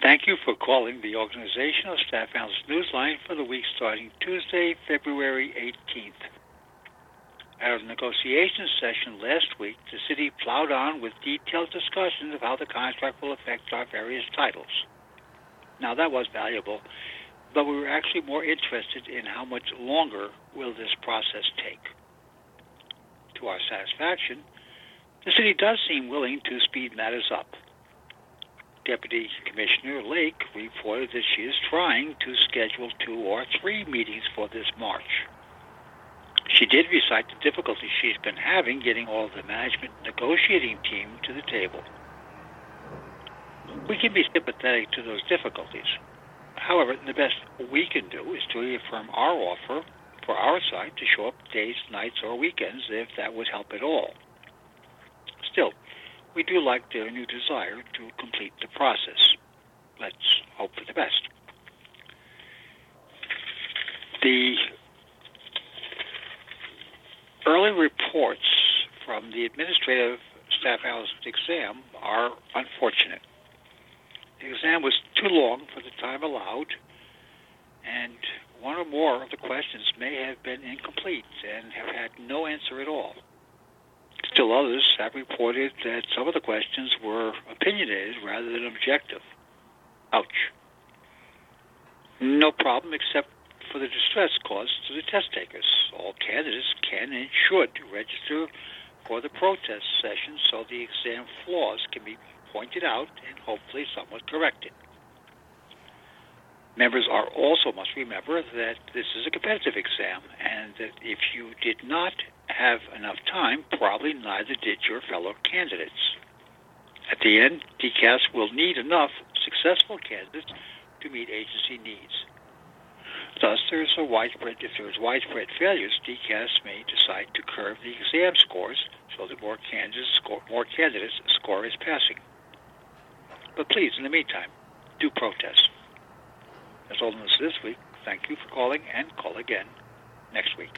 Thank you for calling the Organizational Staff Analyst Newsline for the week starting Tuesday, February 18th. At our negotiation session last week, the city plowed on with detailed discussions of how the contract will affect our various titles. Now, that was valuable, but we were actually more interested in how much longer will this process take. To our satisfaction, the city does seem willing to speed matters up. Deputy Commissioner Lake reported that she is trying to schedule 2 or 3 meetings for this March. She did recite the difficulties she's been having getting all of the management negotiating team to the table. We can be sympathetic to those difficulties. However, the best we can do is to reaffirm our offer for our side to show up days, nights, or weekends if that would help at all. Still, we do like their new desire to complete the process. Let's hope for the best. The early reports from the Administrative Staff Analyst exam are unfortunate. The exam was too long for the time allowed, and one or more of the questions may have been incomplete and have had no answer at all. Still others have reported that some of the questions were opinionated rather than objective. Ouch. No problem except for the distress caused to the test takers. All candidates can and should register for the protest session so the exam flaws can be pointed out and hopefully somewhat corrected. Members also must remember that this is a competitive exam and that if you did not have enough time, probably neither did your fellow candidates. At the end, DCAS will need enough successful candidates to meet agency needs. Thus, if there is widespread failures, DCAS may decide to curve the exam scores so that more candidates score as passing. But please, in the meantime, do protest. That's all news this week. Thank you for calling, and call again next week.